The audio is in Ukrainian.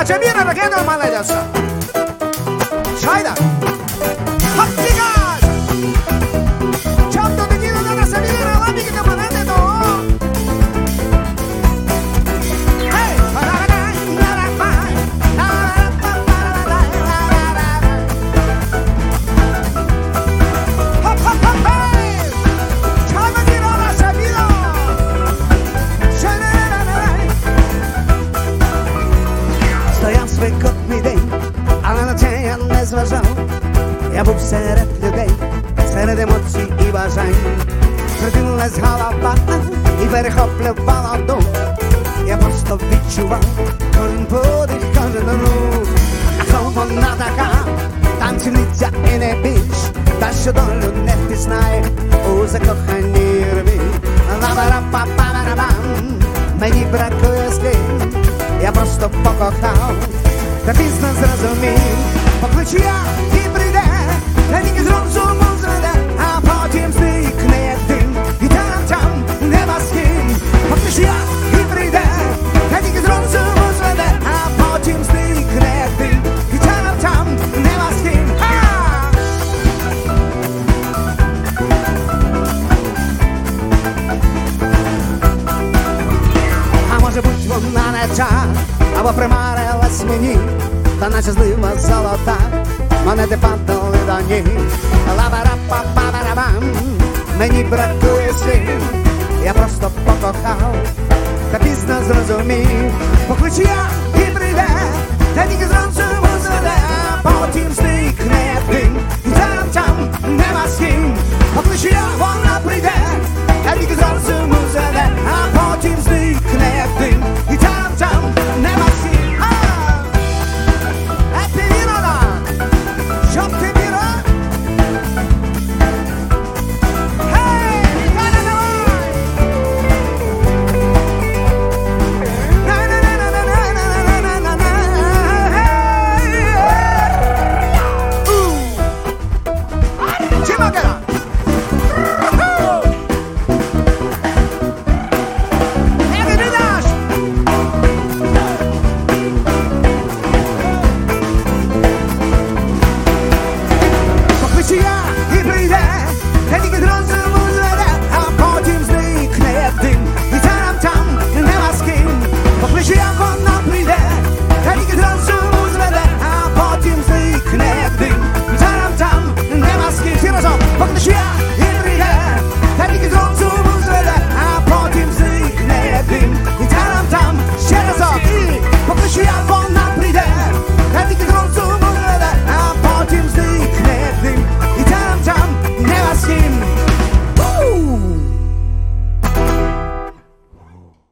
Наче міра ракета молодець. Шайда. Хаттігас. Чорто дитину на нас віра, лапіки на мене до. Hey! Hop, hop, hop, hey! Чорно діно наша віра. Стояв спекотний день, але на це я не зважав. Я був серед людей, серед емоцій і бажань. Крутилась голова і перехоплювала дух. Я просто відчував кожен подих, кожен рух. А хто вона така, танцівниця і не біч, та що долю не впізнає у закоханій рві. Ла-ба-ра-па-па-ба-ра-бам, мені бракує слів, я просто покохав, та пізно зрозумів. Покличу я і прийде, та тільки з розуму зведе, а потім зникне як дим, і там нема з ким. Покличу я і прийде, та тільки з розуму зведе, а потім зникне як дим, і там нема з ким. А може буть вона не та, або примарилась мені, та наче злива золота, монети падали до ніг. Ла-ба-ра-па-па-ба-ра-бам, мені бракує слів, я просто покохав, та пізно зрозумів. Покличу я і прийде, та тільки з розуму зведе, а потім зникне як дим, і там нема з ким. Покличу я, вона прийде, та тільки з розуму зведе, а потім зникне.